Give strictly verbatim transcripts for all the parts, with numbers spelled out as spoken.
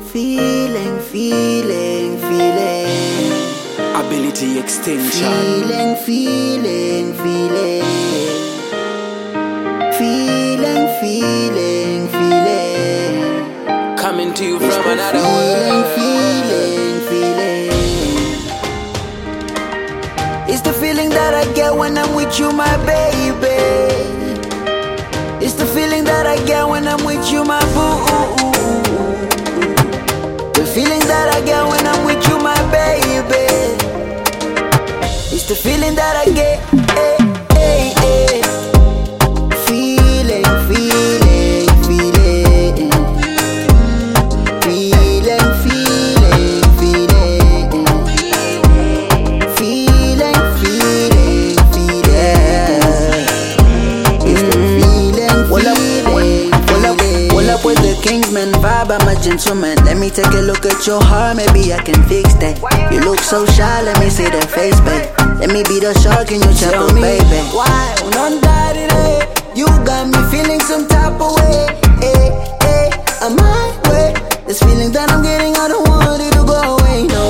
Feeling, feeling, feeling. Ability extension. Feeling, feeling, feeling. Feeling, feeling, feeling. Coming to you It's from the another feeling, world. feeling, feeling. It's the feeling that I get when I'm with you, my baby. It's the feeling that I get when I'm with you, my boo. The feeling that I get when I'm with you, my baby. It's the feeling that I get. Hey, hey, hey. Feeling, feeling, feeling. Feeling, feeling, feeling. Feeling, feeling, feeling. It's the feeling, feeling. Pull up, pull up with the Kingsman vibe, I'm a gentleman. Let me take a look at your heart, maybe I can fix that. You look so shy, let me see that face, babe. Let me be the shark in your temple, baby. Why? None that it is. You got me feeling some type of way. Hey, hey, I'm my way. This feeling that I'm getting, I don't want it to go away, no.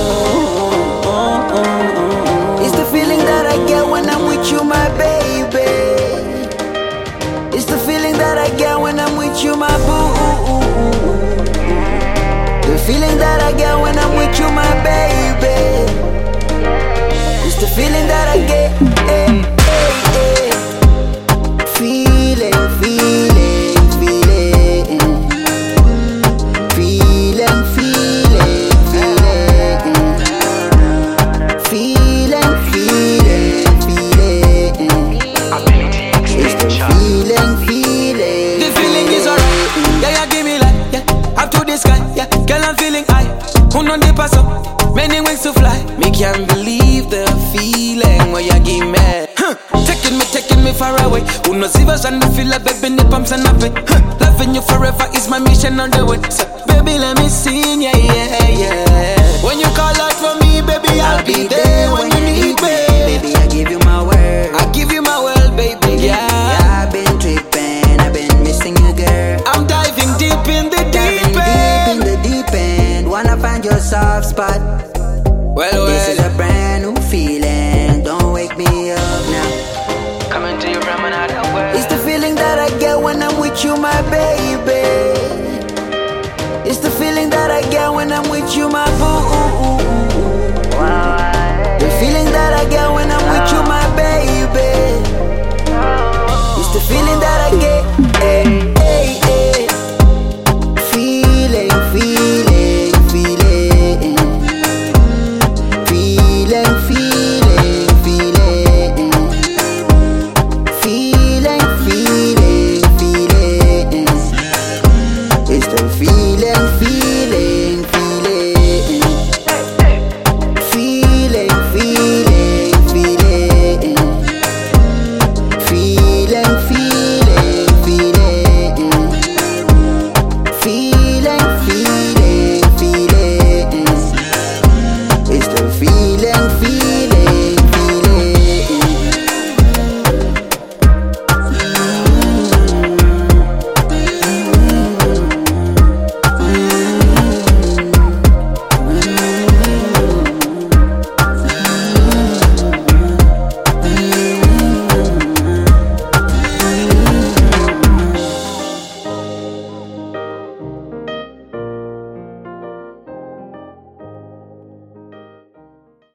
It's the feeling that I get when I'm with you, my baby. It's the feeling that I get when I'm with you, my boo. The feeling that I get when I'm with you, my baby. It's the feeling that I get. Hey, hey, hey. Feeling, feeling, feeling. Feeling, feeling, feeling. Feeling, feeling, feeling. It's the feeling, feeling. The feeling is alright. Yeah, yeah, give me life. Yeah, up to the sky. Yeah, girl, I'm feeling high. Who know the pass up? Many wings to fly. Me can't believe the feeling where you give me. Huh. Taking me, taking me far away. Who knows if I and the feel like baby the pumps and up it. Huh. Loving you forever is my mission on the way. So baby, let me sing, yeah, yeah, yeah. When you call out for me, baby, I'll be there when you need me. Baby, I give you my word. I give you my world, baby, yeah. Yeah, I've been tripping, I've been missing you, girl. I'm diving deep in the deep Diving end. deep in the deep end. Wanna find your soft spot. Well, This is well, a brand new feeling. Don't wake me up now. coming to you from another world. It's the feeling that I get when I'm with you, my baby. It's the feeling that I get when I'm with you, my boo.